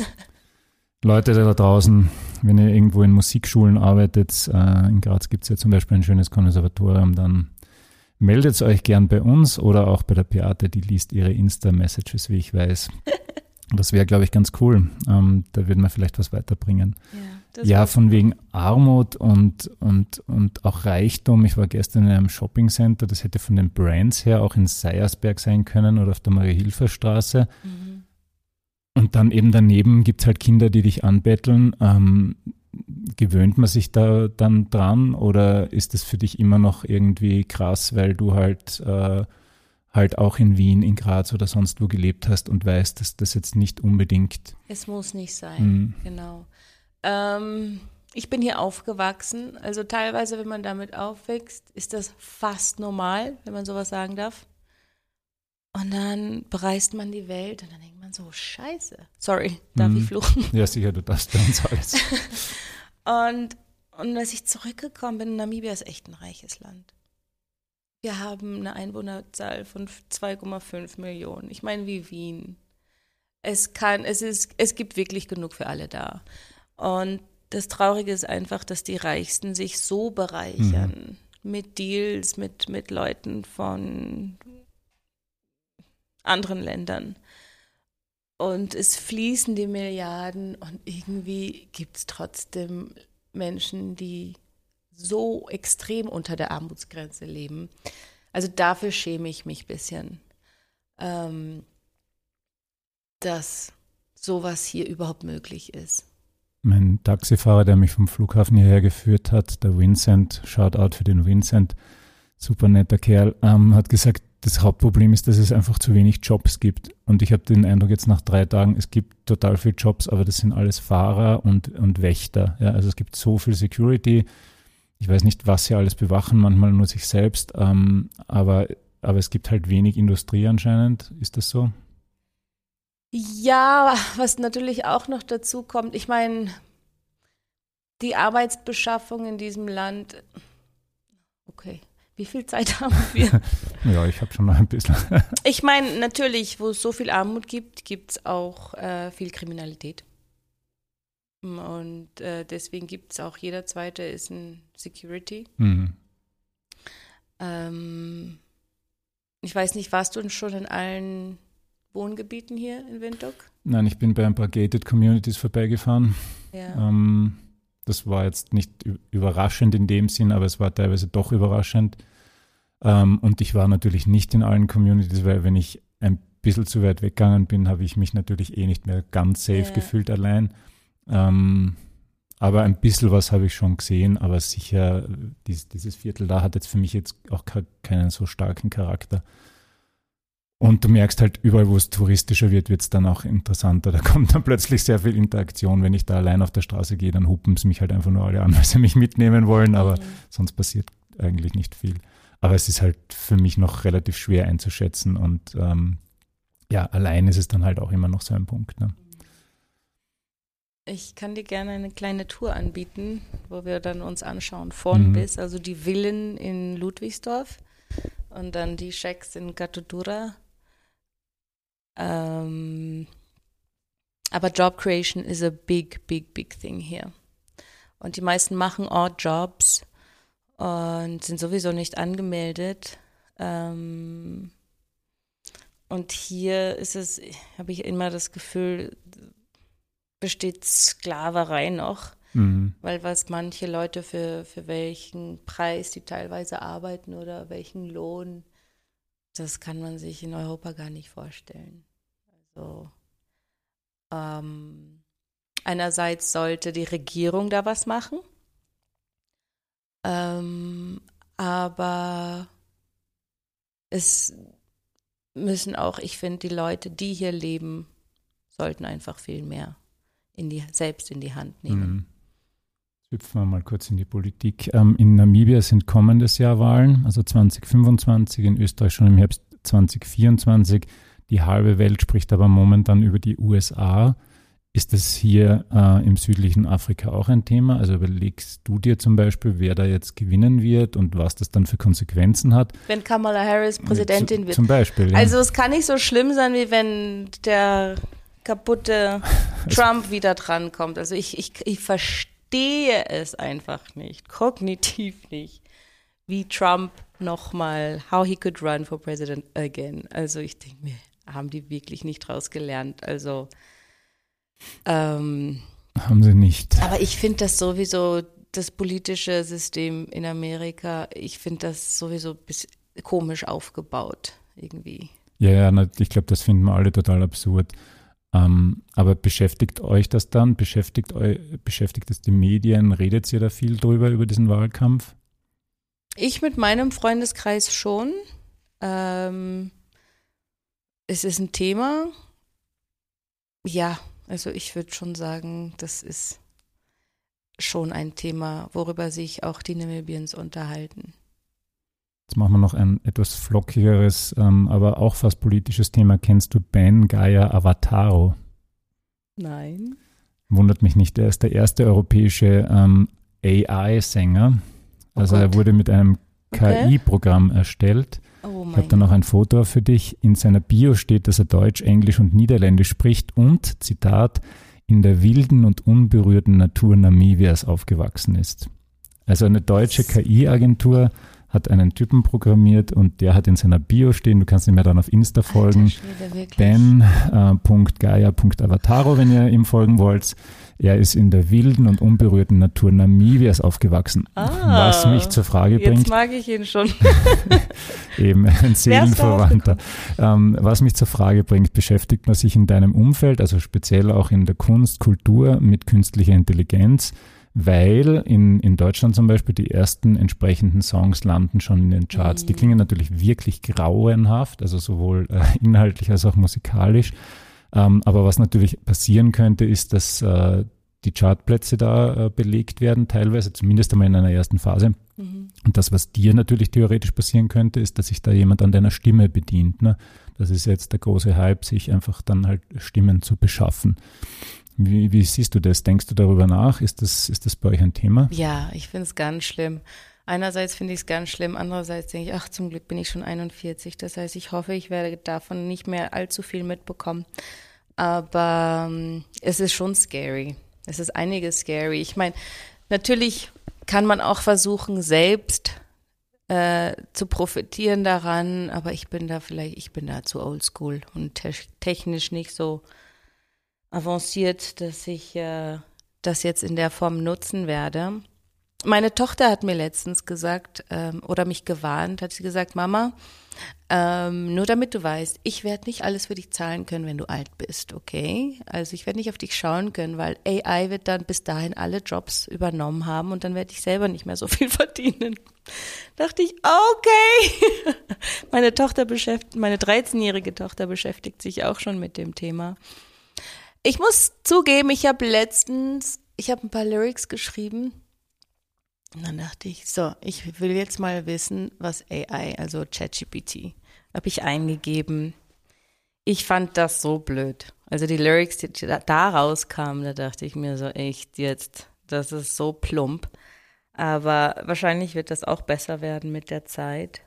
Leute da draußen, wenn ihr irgendwo in Musikschulen arbeitet, in Graz gibt es ja zum Beispiel ein schönes Konservatorium, dann meldet euch gern bei uns oder auch bei der Beate, die liest ihre Insta-Messages, wie ich weiß. Das wäre, glaube ich, ganz cool. Da würden wir vielleicht was weiterbringen. Ja, von wegen Armut und auch Reichtum. Ich war gestern in einem Shoppingcenter, das hätte von den Brands her auch in Seiersberg sein können oder auf der Marie-Hilfer-Straße. Und dann eben daneben gibt es halt Kinder, die dich anbetteln. Gewöhnt man sich da dann dran oder ist das für dich immer noch irgendwie krass, weil du halt auch in Wien, in Graz oder sonst wo gelebt hast und weißt, dass das jetzt nicht unbedingt... Es muss nicht sein, genau. Ich bin hier aufgewachsen, also teilweise, wenn man damit aufwächst, ist das fast normal, wenn man sowas sagen darf. Und dann bereist man die Welt und dann denkt man so, scheiße. Sorry, darf ich fluchen? Ja, sicher, du darfst bei uns alles. Und als ich zurückgekommen bin, Namibia ist echt ein reiches Land. Wir haben eine Einwohnerzahl von 2,5 Millionen. Ich meine, wie Wien. Es gibt wirklich genug für alle da. Und das Traurige ist einfach, dass die Reichsten sich so bereichern mit Deals, mit Leuten von anderen Ländern. Und es fließen die Milliarden und irgendwie gibt es trotzdem Menschen, die so extrem unter der Armutsgrenze leben. Also dafür schäme ich mich ein bisschen, dass sowas hier überhaupt möglich ist. Mein Taxifahrer, der mich vom Flughafen hierher geführt hat, der Vincent, Shoutout für den Vincent, super netter Kerl, hat gesagt, das Hauptproblem ist, dass es einfach zu wenig Jobs gibt. Und ich habe den Eindruck jetzt nach 3 Tagen, es gibt total viele Jobs, aber das sind alles Fahrer und Wächter. Ja, also es gibt so viel Security. Ich weiß nicht, was sie alles bewachen, manchmal nur sich selbst. Aber es gibt halt wenig Industrie anscheinend. Ist das so? Ja, was natürlich auch noch dazu kommt, ich meine, die Arbeitsbeschaffung in diesem Land, okay. Wie viel Zeit haben wir? Ja, ich habe schon noch ein bisschen. Ich meine, natürlich, wo es so viel Armut gibt, gibt es auch viel Kriminalität. Und deswegen gibt es auch, jeder Zweite ist ein Security. Mhm. Ich weiß nicht, warst du schon in allen Wohngebieten hier in Windhoek? Nein, ich bin bei ein paar Gated Communities vorbeigefahren. Ja. Das war jetzt nicht überraschend in dem Sinn, aber es war teilweise doch überraschend. Und ich war natürlich nicht in allen Communities, weil wenn ich ein bisschen zu weit weggegangen bin, habe ich mich natürlich nicht mehr ganz safe gefühlt allein. Aber ein bisschen was habe ich schon gesehen, aber sicher, dieses Viertel da hat jetzt für mich jetzt auch keinen so starken Charakter. Und du merkst halt, überall, wo es touristischer wird, wird es dann auch interessanter. Da kommt dann plötzlich sehr viel Interaktion. Wenn ich da allein auf der Straße gehe, dann hupen sie mich halt einfach nur alle an, weil sie mich mitnehmen wollen. Aber sonst passiert eigentlich nicht viel. Aber es ist halt für mich noch relativ schwer einzuschätzen. Und allein ist es dann halt auch immer noch so ein Punkt. Ne? Ich kann dir gerne eine kleine Tour anbieten, wo wir dann uns anschauen, von bis. Also die Villen in Ludwigsdorf und dann die Shacks in Katutura. Aber Job Creation is a big thing here. Und die meisten machen Odd Jobs und sind sowieso nicht angemeldet. Und hier habe ich immer das Gefühl, besteht Sklaverei noch. Weil was manche Leute für welchen Preis die teilweise arbeiten oder welchen Lohn, das kann man sich in Europa gar nicht vorstellen. Also einerseits sollte die Regierung da was machen, aber es müssen auch, ich finde, die Leute, die hier leben, sollten einfach viel mehr selbst in die Hand nehmen. Hüpfen wir mal kurz in die Politik. In Namibia sind kommendes Jahr Wahlen, also 2025, in Österreich schon im Herbst 2024. Die halbe Welt spricht aber momentan über die USA. Ist das hier im südlichen Afrika auch ein Thema? Also überlegst du dir zum Beispiel, wer da jetzt gewinnen wird und was das dann für Konsequenzen hat? Wenn Kamala Harris Präsidentin wird. Zum Beispiel, ja. Also es kann nicht so schlimm sein, wie wenn der kaputte Trump wieder drankommt. Also ich verstehe es einfach nicht, kognitiv nicht, wie Trump nochmal, how he could run for president again. Also ich denke mir, haben die wirklich nicht draus gelernt. Also haben sie nicht. Aber ich finde das sowieso, das politische System in Amerika, ich finde das sowieso ein bisschen komisch aufgebaut irgendwie. Ja, ich glaube, das finden wir alle total absurd. Aber beschäftigt euch das dann? Beschäftigt es die Medien? Redet ihr da viel drüber, über diesen Wahlkampf? Ich mit meinem Freundeskreis schon. Es ist ein Thema. Ja, also ich würde schon sagen, das ist schon ein Thema, worüber sich auch die Namibians unterhalten. Jetzt machen wir noch ein etwas flockigeres, aber auch fast politisches Thema. Kennst du Ben Gaya Avataro? Nein. Wundert mich nicht. Er ist der erste europäische AI-Sänger. Also Gott. er wurde mit einem Okay. KI-Programm erstellt. Oh Ich habe da noch ein Foto für dich. In seiner Bio steht, dass er Deutsch, Englisch und Niederländisch spricht und, Zitat, in der wilden und unberührten Natur Namibias aufgewachsen ist. Also eine deutsche KI-Agentur hat einen Typen programmiert und der hat in seiner Bio stehen, du kannst ihm ja dann auf Insta folgen, ben.gaia.avataro, wenn ihr ihm folgen wollt. Er ist in der wilden und unberührten Natur Namibias aufgewachsen. Was mich zur Frage bringt. Jetzt mag ich ihn schon. Eben ein Seelenverwandter. Was mich zur Frage bringt, beschäftigt man sich in deinem Umfeld, also speziell auch in der Kunst, Kultur mit künstlicher Intelligenz, weil in Deutschland zum Beispiel die ersten entsprechenden Songs landen schon in den Charts. Die klingen natürlich wirklich grauenhaft, also sowohl inhaltlich als auch musikalisch. Aber was natürlich passieren könnte, ist, dass die Chartplätze da belegt werden, teilweise, zumindest einmal in einer ersten Phase. Und das, was dir natürlich theoretisch passieren könnte, ist, dass sich da jemand an deiner Stimme bedient. Ne? Das ist jetzt der große Hype, sich einfach dann halt Stimmen zu beschaffen. Wie siehst du das? Denkst du darüber nach? Ist das bei euch ein Thema? Ja, ich finde es ganz schlimm. Einerseits finde ich es ganz schlimm, andererseits denke ich, ach, zum Glück bin ich schon 41. Das heißt, ich hoffe, ich werde davon nicht mehr allzu viel mitbekommen. Aber es ist schon scary. Es ist einiges scary. Ich meine, natürlich kann man auch versuchen, selbst zu profitieren daran, aber ich bin da zu oldschool und technisch nicht so avanciert, dass ich das jetzt in der Form nutzen werde. Meine Tochter hat mir letztens gesagt oder mich gewarnt, hat sie gesagt, Mama, nur damit du weißt, ich werde nicht alles für dich zahlen können, wenn du alt bist, okay? Also ich werde nicht auf dich schauen können, weil AI wird dann bis dahin alle Jobs übernommen haben und dann werde ich selber nicht mehr so viel verdienen. Dachte ich, okay. Meine 13-jährige Tochter beschäftigt sich auch schon mit dem Thema. Ich muss zugeben, ich habe ein paar Lyrics geschrieben und dann dachte ich, so, ich will jetzt mal wissen, was AI, also ChatGPT, habe ich eingegeben. Ich fand das so blöd. Also die Lyrics, die da rauskamen, da dachte ich mir so, echt jetzt, das ist so plump. Aber wahrscheinlich wird das auch besser werden mit der Zeit.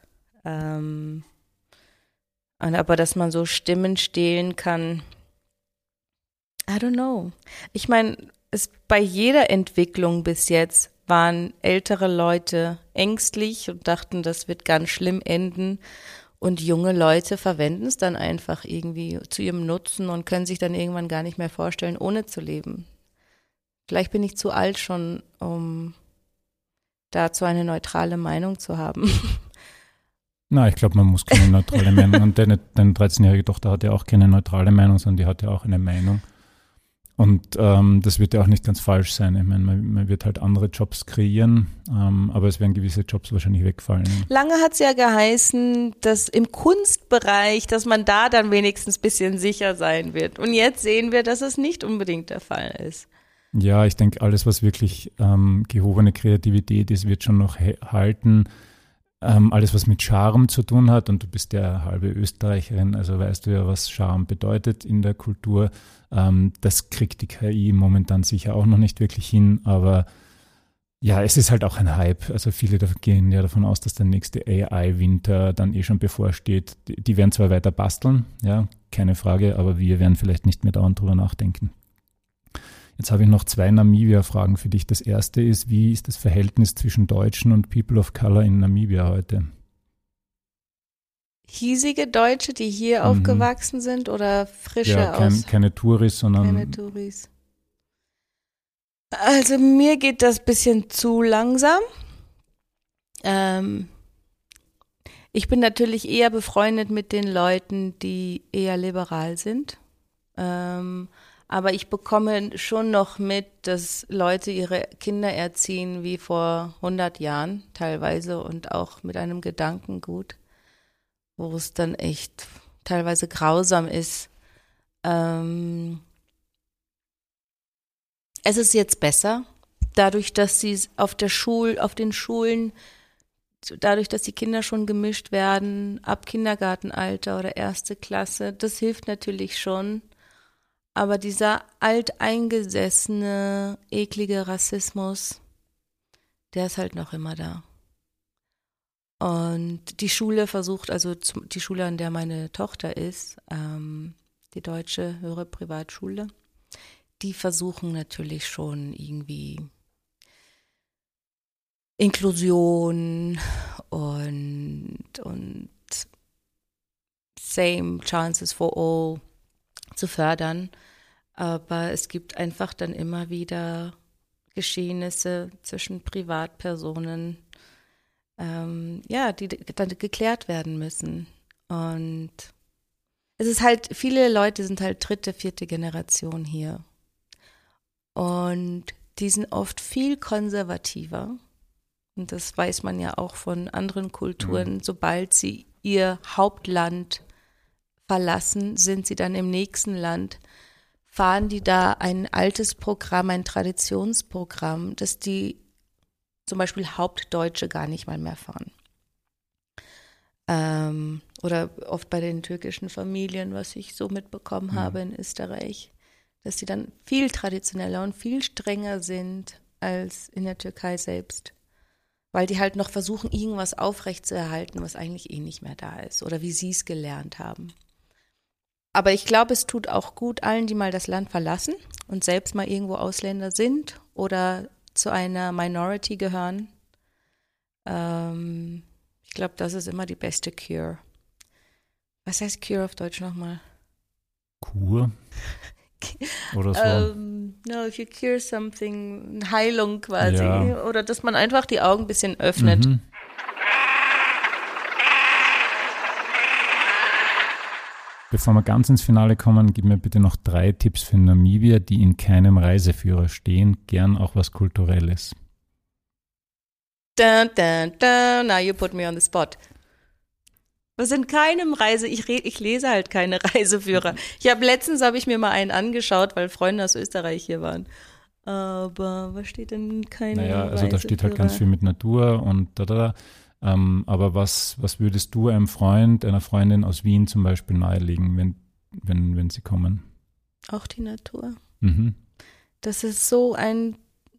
Aber dass man so Stimmen stehlen kann, I don't know. Ich meine, bei jeder Entwicklung bis jetzt waren ältere Leute ängstlich und dachten, das wird ganz schlimm enden. Und junge Leute verwenden es dann einfach irgendwie zu ihrem Nutzen und können sich dann irgendwann gar nicht mehr vorstellen, ohne zu leben. Vielleicht bin ich zu alt schon, um dazu eine neutrale Meinung zu haben. Na, ich glaube, man muss keine neutrale Meinung. Und deine 13-jährige Tochter hat ja auch keine neutrale Meinung, sondern die hat ja auch eine Meinung. Und das wird ja auch nicht ganz falsch sein. Ich meine, man wird halt andere Jobs kreieren, aber es werden gewisse Jobs wahrscheinlich wegfallen. Lange hat es ja geheißen, dass im Kunstbereich, dass man da dann wenigstens ein bisschen sicher sein wird. Und jetzt sehen wir, dass es nicht unbedingt der Fall ist. Ja, ich denke, alles, was wirklich gehobene Kreativität ist, wird schon noch halten. Alles, was mit Charme zu tun hat, und du bist ja halbe Österreicherin, also weißt du ja, was Charme bedeutet in der Kultur. Das kriegt die KI momentan sicher auch noch nicht wirklich hin, aber ja, es ist halt auch ein Hype. Also viele gehen ja davon aus, dass der nächste AI-Winter dann schon bevorsteht. Die werden zwar weiter basteln, ja, keine Frage, aber wir werden vielleicht nicht mehr dauernd drüber nachdenken. Jetzt habe ich noch 2 Namibia-Fragen für dich. Das erste ist, wie ist das Verhältnis zwischen Deutschen und People of Color in Namibia heute? Hiesige Deutsche, die hier aufgewachsen sind oder frische keine Touris, sondern keine Touris. Also mir geht das ein bisschen zu langsam. Ich bin natürlich eher befreundet mit den Leuten, die eher liberal sind. Aber ich bekomme schon noch mit, dass Leute ihre Kinder erziehen wie vor 100 Jahren teilweise und auch mit einem Gedankengut, wo es dann echt teilweise grausam ist. Es ist jetzt besser, dadurch, dass sie auf den Schulen, dadurch, dass die Kinder schon gemischt werden, ab Kindergartenalter oder 1. Klasse, das hilft natürlich schon. Aber dieser alteingesessene, eklige Rassismus, der ist halt noch immer da. Und die Schule versucht, also die Schule, an der meine Tochter ist, die deutsche höhere Privatschule, die versuchen natürlich schon irgendwie Inklusion und same chances for all zu fördern. Aber es gibt einfach dann immer wieder Geschehnisse zwischen Privatpersonen, die dann geklärt werden müssen. Und es ist halt, viele Leute sind halt 3., 4. Generation hier. Und die sind oft viel konservativer. Und das weiß man ja auch von anderen Kulturen. Sobald sie ihr Hauptland verlassen, sind sie dann im nächsten Land, fahren die da ein altes Programm, ein Traditionsprogramm, das die zum Beispiel Hauptdeutsche gar nicht mal mehr fahren. Oder oft bei den türkischen Familien, was ich so mitbekommen habe in Österreich, dass die dann viel traditioneller und viel strenger sind als in der Türkei selbst. Weil die halt noch versuchen, irgendwas aufrechtzuerhalten, was eigentlich nicht mehr da ist oder wie sie es gelernt haben. Aber ich glaube, es tut auch gut allen, die mal das Land verlassen und selbst mal irgendwo Ausländer sind oder zu einer Minority gehören. Ich glaube, das ist immer die beste Cure. Was heißt Cure auf Deutsch nochmal? Kur? Oder so? No, if you cure something, Heilung quasi. Ja. Oder dass man einfach die Augen ein bisschen öffnet. Mhm. Bevor wir ganz ins Finale kommen, gib mir bitte noch 3 Tipps für Namibia, die in keinem Reiseführer stehen. Gern auch was Kulturelles. Dun, dun, dun. Now you put me on the spot. Was in keinem ich lese halt keine Reiseführer. Letztens habe ich mir mal einen angeschaut, weil Freunde aus Österreich hier waren. Aber was steht denn in keinem Reiseführer? Also da steht halt ganz viel mit Natur und aber was würdest du einem Freund, einer Freundin aus Wien zum Beispiel nahelegen, wenn sie kommen? Auch die Natur. Mhm. Das ist so ein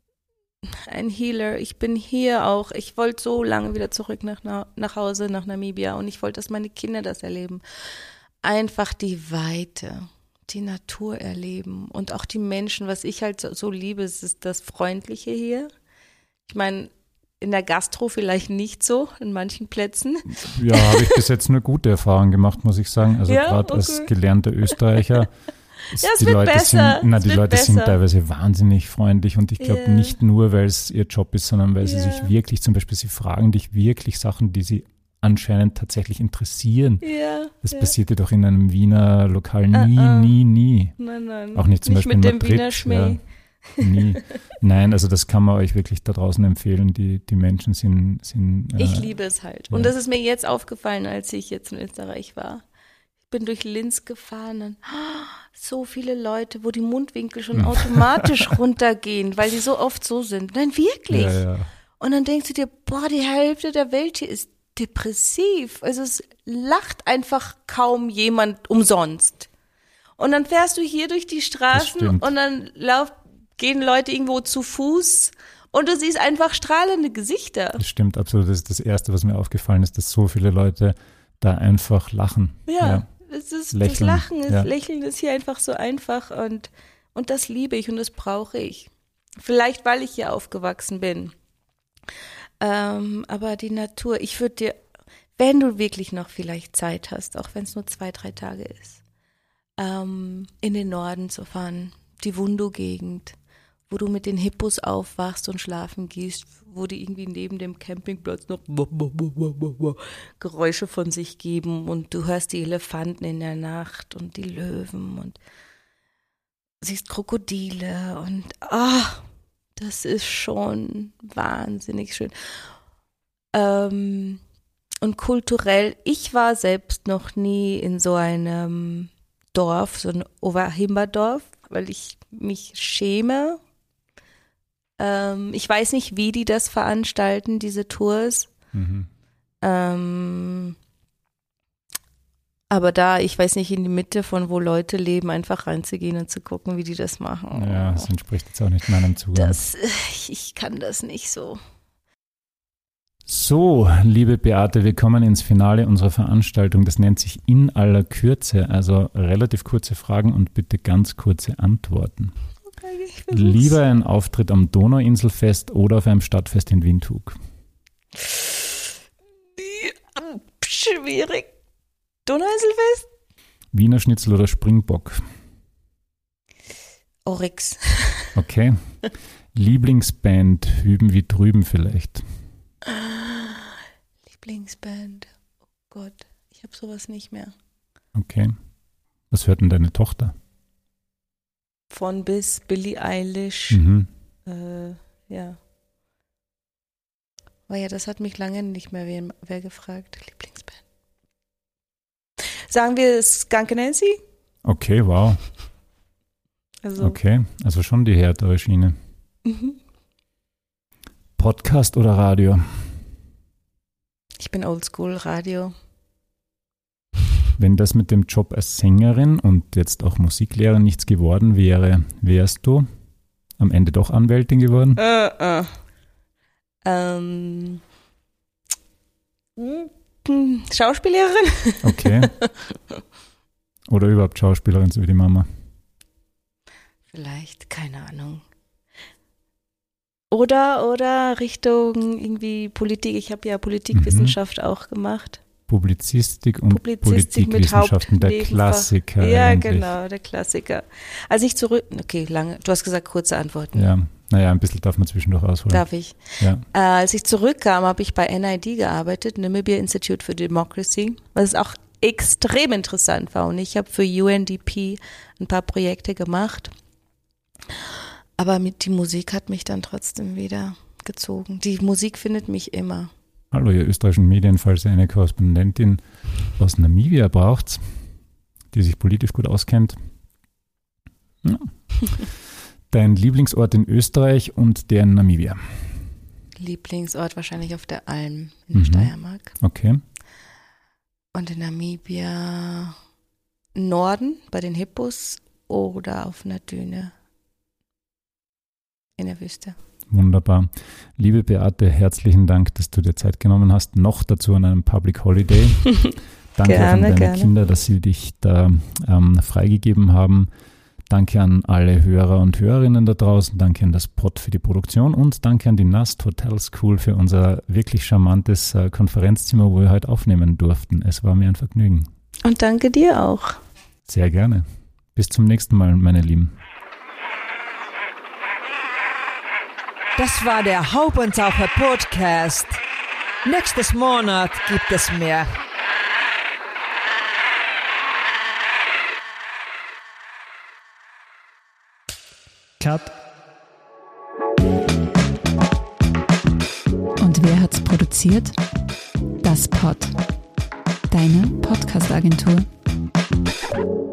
Healer. Ich bin hier auch. Ich wollte so lange wieder zurück nach Hause, nach Namibia. Und ich wollte, dass meine Kinder das erleben. Einfach die Weite, die Natur erleben. Und auch die Menschen, was ich halt so liebe, ist das Freundliche hier. Ich meine, in der Gastro vielleicht nicht so, in manchen Plätzen. Ja, habe ich bis jetzt eine gute Erfahrung gemacht, muss ich sagen. Also gerade als gelernter Österreicher. Die Leute sind teilweise wahnsinnig freundlich und ich glaube nicht nur, weil es ihr Job ist, sondern weil sie sich wirklich, zum Beispiel, sie fragen dich wirklich Sachen, die sie anscheinend tatsächlich interessieren. Ja, das passierte doch in einem Wiener Lokal nie. Nein. Auch nicht zum Beispiel mit in Madrid. Dem Wiener Schmäh. Nie. Nein, also das kann man euch wirklich da draußen empfehlen. Die Menschen sind ich liebe es halt. Und das ist mir jetzt aufgefallen, als ich jetzt in Österreich war. Ich bin durch Linz gefahren und so viele Leute, wo die Mundwinkel schon automatisch runtergehen, weil die so oft so sind. Nein, wirklich. Ja. Und dann denkst du dir, die Hälfte der Welt hier ist depressiv. Also es lacht einfach kaum jemand umsonst. Und dann fährst du hier durch die Straßen und dann gehen Leute irgendwo zu Fuß und du siehst einfach strahlende Gesichter. Das stimmt, absolut. Das ist das Erste, was mir aufgefallen ist, dass so viele Leute da einfach lachen. Ja. Das Lachen Lächeln ist hier einfach so einfach und das liebe ich und das brauche ich. Vielleicht, weil ich hier aufgewachsen bin. Aber die Natur, ich würde dir, wenn du wirklich noch vielleicht Zeit hast, auch wenn es nur 2-3 Tage ist, in den Norden zu fahren, die Wundu-Gegend, wo du mit den Hippos aufwachst und schlafen gehst, wo die irgendwie neben dem Campingplatz noch Geräusche von sich geben und du hörst die Elefanten in der Nacht und die Löwen und siehst Krokodile und das ist schon wahnsinnig schön. Und kulturell, ich war selbst noch nie in so einem Dorf, so ein Overhimba-Dorf, weil ich mich schäme. Ich weiß nicht, wie die das veranstalten, diese Tours. Mhm. Aber ich weiß nicht, in die Mitte von wo Leute leben, einfach reinzugehen und zu gucken, wie die das machen. Ja, das entspricht jetzt auch nicht meinem Zugang. Ich kann das nicht so. So, liebe Beate, wir kommen ins Finale unserer Veranstaltung. Das nennt sich in aller Kürze, also relativ kurze Fragen und bitte ganz kurze Antworten. Okay, lieber ein Auftritt am Donauinselfest oder auf einem Stadtfest in Windhoek? Schwierig. Donauinselfest? Wiener Schnitzel oder Springbock? Oryx. Okay. Lieblingsband, hüben wie drüben vielleicht? Lieblingsband. Oh Gott, ich habe sowas nicht mehr. Okay. Was hört denn deine Tochter? Von bis Billie Eilish. Ja. Aber ja, das hat mich lange nicht mehr wer gefragt. Lieblingsband. Sagen wir Skunk Nancy? Okay, wow. Okay, also schon die härtere Schiene. Podcast oder Radio? Ich bin Oldschool Radio. Wenn das mit dem Job als Sängerin und jetzt auch Musiklehrerin nichts geworden wäre, wärst du am Ende doch Anwältin geworden? Schauspielerin? Okay. Oder überhaupt Schauspielerin, so wie die Mama? Vielleicht, keine Ahnung. Oder Richtung irgendwie Politik. Ich habe ja Politikwissenschaft auch gemacht. Publizistik und Politikwissenschaften, der Klassiker. Ja, eigentlich. Genau, der Klassiker. Als ich du hast gesagt kurze Antworten. Ja, naja, ein bisschen darf man zwischendurch ausholen. Darf ich? Ja. Als ich zurückkam, habe ich bei NID gearbeitet, Namibia Institute for Democracy, was auch extrem interessant war. Und ich habe für UNDP ein paar Projekte gemacht. Aber die Musik hat mich dann trotzdem wieder gezogen. Die Musik findet mich immer. Hallo, ihr österreichischen Medien, falls ihr eine Korrespondentin aus Namibia braucht, die sich politisch gut auskennt. Ja. Dein Lieblingsort in Österreich und der in Namibia? Lieblingsort wahrscheinlich auf der Alm in der Steiermark. Okay. Und in Namibia Norden bei den Hippos oder auf einer Düne in der Wüste. Wunderbar. Liebe Beate, herzlichen Dank, dass du dir Zeit genommen hast, noch dazu an einem Public Holiday. Danke an deine Kinder, dass sie dich da freigegeben haben. Danke an alle Hörer und Hörerinnen da draußen. Danke an das Pod für die Produktion und danke an die Nast Hotel School für unser wirklich charmantes Konferenzzimmer, wo wir heute aufnehmen durften. Es war mir ein Vergnügen. Und danke dir auch. Sehr gerne. Bis zum nächsten Mal, meine Lieben. Das war der Haubentaucher Podcast. Nächstes Monat gibt es mehr. Cut. Und wer hat's produziert? Das Pod. Deine Podcast-Agentur.